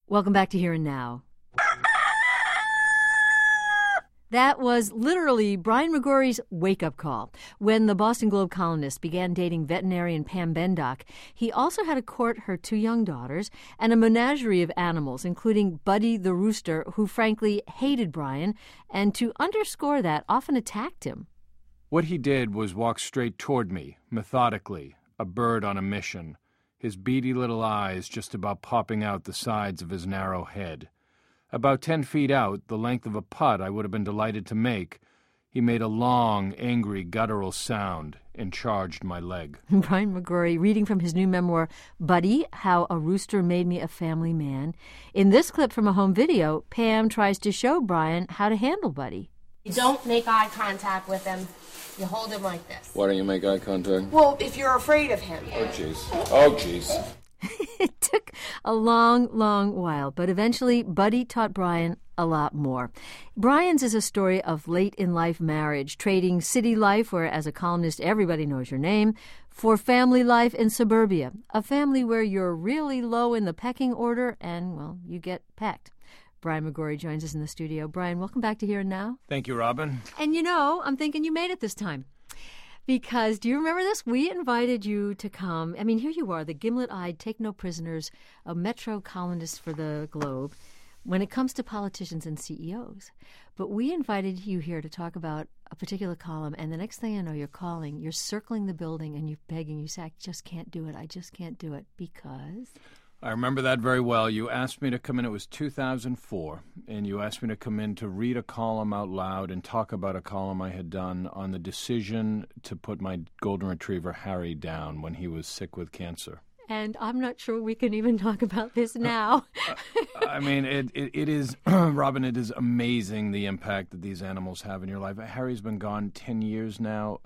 Welcome back to Here and Now. That was literally Brian McGrory's wake-up call. When the Boston Globe columnist began dating veterinarian Pam Bendock, he also had to court her 2 young daughters and a menagerie of animals, including Buddy the rooster, who frankly hated Brian, and to underscore that, often attacked him. What he did was walk straight toward me, methodically, a bird on a mission, his beady little eyes just about popping out the sides of his narrow head. About 10 feet out, the length of a putt I would have been delighted to make, he made a long, angry, guttural sound and charged my leg. Brian McGrory reading from his new memoir, Buddy, How a Rooster Made Me a Family Man. In this clip from a home video, Pam tries to show Brian how to handle Buddy. You don't make eye contact with him. You hold him like this. Why don't you make eye contact? Well, if you're afraid of him. Oh, jeez. Oh, jeez. It took a long, long while, but eventually Buddy taught Brian a lot more. Brian's is a story of late-in-life marriage, trading city life, where as a columnist everybody knows your name, for family life in suburbia, a family where you're really low in the pecking order and, well, you get pecked. Brian McGrory joins us in the studio. Brian, welcome back to Here and Now. Thank you, Robin. And I'm thinking you made it this time. Because, do you remember this? We invited you to come. I mean, here you are, the gimlet-eyed, take-no-prisoners, a Metro columnist for the Globe, when it comes to politicians and CEOs. But we invited you here to talk about a particular column, and the next thing I know, you're circling the building, and you're begging. You say, I just can't do it. I just can't do it. Because? I remember that very well. You asked me to come in. It was 2004, and you asked me to come in to read a column out loud and talk about a column I had done on the decision to put my golden retriever, Harry, down when he was sick with cancer. And I'm not sure we can even talk about this now. I mean, it is, Robin, it is amazing the impact that these animals have in your life. Harry's been gone 10 years now,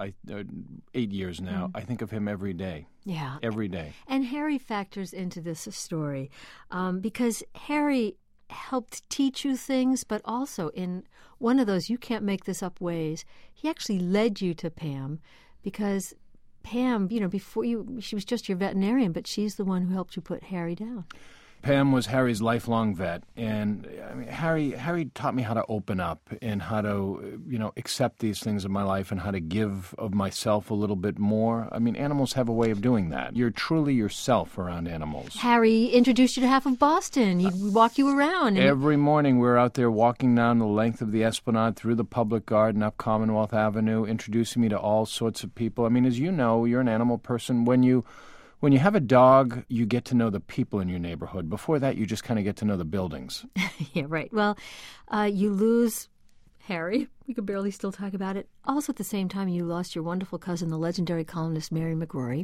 8 years now. I think of him every day. Yeah. Every day. And Harry factors into this story because Harry helped teach you things, but also in one of those you can't make this up ways, he actually led you to Pam because Pam, before she was just your veterinarian, but she's the one who helped you put Harry down. Pam was Harry's lifelong vet, and I mean, Harry taught me how to open up and how to, accept these things in my life and how to give of myself a little bit more. I mean, animals have a way of doing that. You're truly yourself around animals. Harry introduced you to half of Boston. He'd walk you around. Every morning we were out there walking down the length of the Esplanade, through the Public Garden, up Commonwealth Avenue, introducing me to all sorts of people. I mean, as you know, you're an animal person. When you have a dog, you get to know the people in your neighborhood. Before that, you just kind of get to know the buildings. Yeah, right. Well, you lose Harry. We could barely still talk about it. Also, at the same time, you lost your wonderful cousin, the legendary columnist Mary McGrory.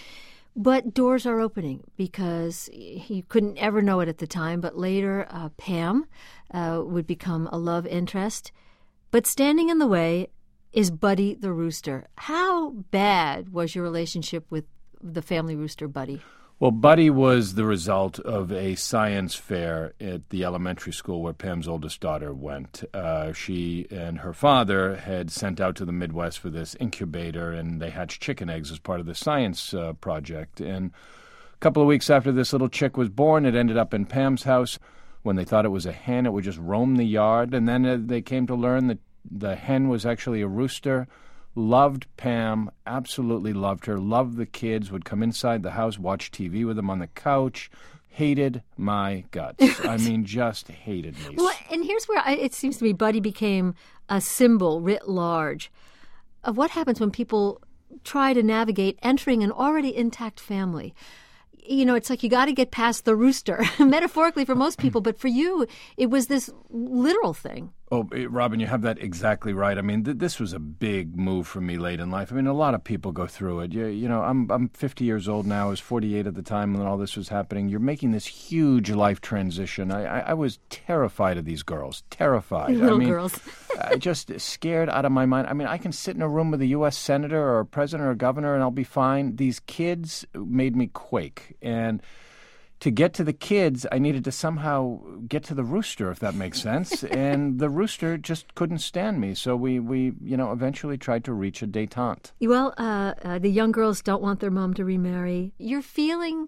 But doors are opening because you couldn't ever know it at the time, but later Pam would become a love interest. But standing in the way is Buddy the rooster. How bad was your relationship with the family rooster, Buddy? Well, Buddy was the result of a science fair at the elementary school where Pam's oldest daughter went. She and her father had sent out to the Midwest for this incubator, and they hatched chicken eggs as part of the science project. And a couple of weeks after this little chick was born, it ended up in Pam's house. When they thought it was a hen, it would just roam the yard. And then they came to learn that the hen was actually a rooster. Loved Pam, absolutely loved her, loved the kids, would come inside the house, watch TV with them on the couch, hated my guts. I mean, just hated me. Well, and here's where it seems to me Buddy became a symbol writ large of what happens when people try to navigate entering an already intact family. It's like you got to get past the rooster, metaphorically for most people, but for you, it was this literal thing. Oh, Robin, you have that exactly right. I mean, this was a big move for me late in life. I mean, a lot of people go through it. I'm 50 years old now. I was 48 at the time when all this was happening. You're making this huge life transition. I was terrified of these girls, terrified. Little girls. Just scared out of my mind. I mean, I can sit in a room with a U.S. senator or a president or a governor and I'll be fine. These kids made me quake. And to get to the kids, I needed to somehow get to the rooster, if that makes sense. And the rooster just couldn't stand me. So we eventually tried to reach a détente. Well, the young girls don't want their mom to remarry. You're feeling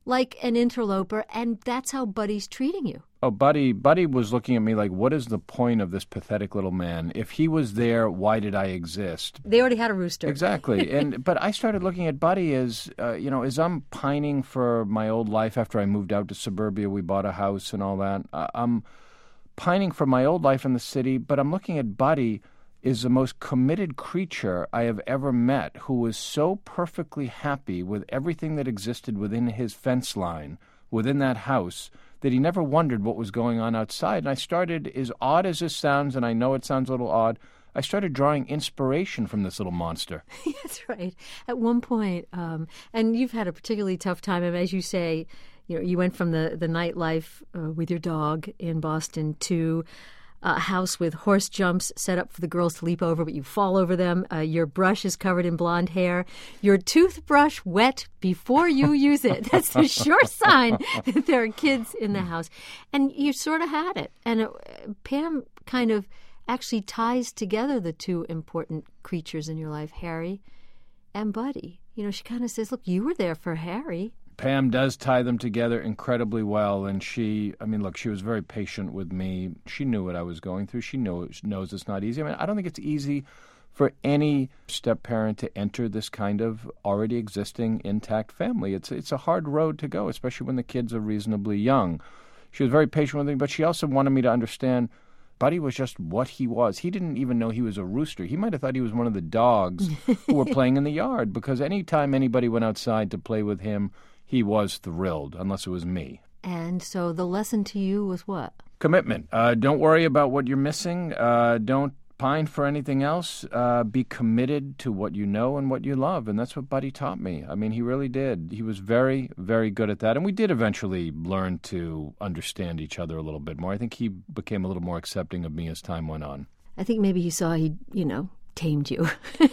like an interloper, and that's how Buddy's treating you. Oh, Buddy was looking at me like, what is the point of this pathetic little man? If he was there, why did I exist? They already had a rooster. Exactly. But I started looking at Buddy as, as I'm pining for my old life after I moved out to suburbia, we bought a house and all that. I'm pining for my old life in the city, but I'm looking at Buddy is the most committed creature I have ever met, who was so perfectly happy with everything that existed within his fence line, within that house, that he never wondered what was going on outside. And I started, as odd as this sounds, and I know it sounds a little odd, I started drawing inspiration from this little monster. That's right. At one point, and you've had a particularly tough time, and as you say, you went from the nightlife with your dog in Boston to a house with horse jumps set up for the girls to leap over, but you fall over them. Your brush is covered in blonde hair. Your toothbrush wet before you use it. That's the sure sign that there are kids in the house. And you sort of had it. And Pam kind of actually ties together the two important creatures in your life, Harry and Buddy. She kind of says, look, you were there for Harry. Pam does tie them together incredibly well, and she was very patient with me. She knew what I was going through. She knows it's not easy. I don't think it's easy for any step-parent to enter this kind of already existing intact family. It's a hard road to go, especially when the kids are reasonably young. She was very patient with me, but she also wanted me to understand Buddy was just what he was. He didn't even know he was a rooster. He might have thought he was one of the dogs who were playing in the yard, because any time anybody went outside to play with him, he was thrilled, unless it was me. And so the lesson to you was what? Commitment. Don't worry about what you're missing. Don't pine for anything else. Be committed to what you know and what you love. And that's what Buddy taught me. He really did. He was very, very good at that. And we did eventually learn to understand each other a little bit more. I think he became a little more accepting of me as time went on. I think maybe he saw he, tamed you.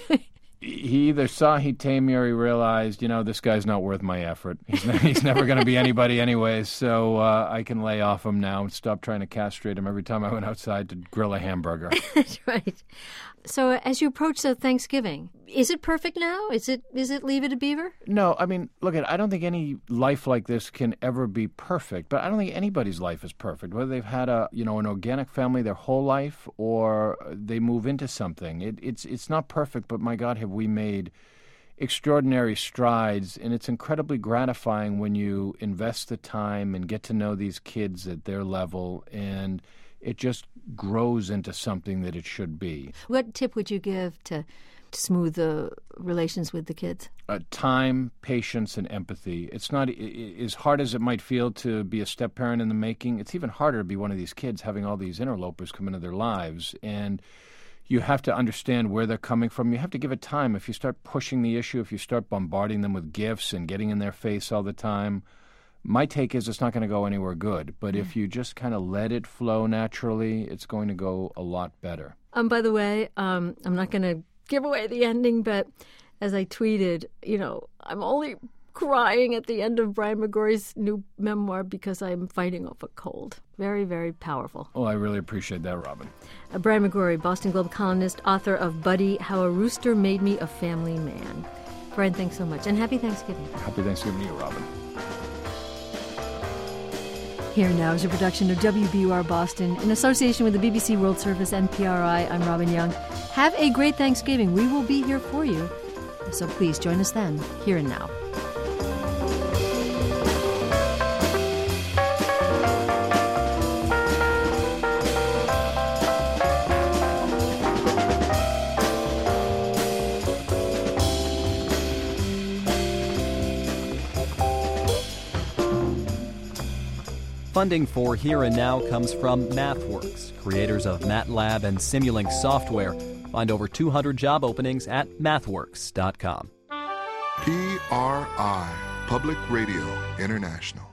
He either saw he tamed me or he realized, this guy's not worth my effort. He's never going to be anybody anyways, so I can lay off him now and stop trying to castrate him every time I went outside to grill a hamburger. That's right. So as you approach the Thanksgiving, is it perfect now? Is it Leave It a Beaver? No, look, I don't think any life like this can ever be perfect, but I don't think anybody's life is perfect, whether they've had an organic family their whole life or they move into something. It's not perfect, but my God, have we made extraordinary strides, and it's incredibly gratifying when you invest the time and get to know these kids at their level, and it just grows into something that it should be. What tip would you give to smooth the relations with the kids? Time, patience, and empathy. It's not as hard as it might feel to be a step-parent in the making. It's even harder to be one of these kids having all these interlopers come into their lives, and you have to understand where they're coming from. You have to give it time. If you start pushing the issue, if you start bombarding them with gifts and getting in their face all the time, my take is it's not going to go anywhere good. But if you just kind of let it flow naturally, it's going to go a lot better. By the way, I'm not going to give away the ending, but as I tweeted, I'm only crying at the end of Brian McGorry's new memoir because I'm fighting off a cold. Very, very powerful. Well, I really appreciate that, Robin. Brian McGorry, Boston Globe columnist, author of Buddy, How a Rooster Made Me a Family Man. Brian, thanks so much, and happy Thanksgiving. Happy Thanksgiving to you, Robin. Here Now is a production of WBUR Boston in association with the BBC World Service and PRI. I'm Robin Young. Have a great Thanksgiving. We will be here for you. So please join us then, Here and Now. Funding for Here and Now comes from MathWorks, creators of MATLAB and Simulink software. Find over 200 job openings at mathworks.com. PRI, Public Radio International.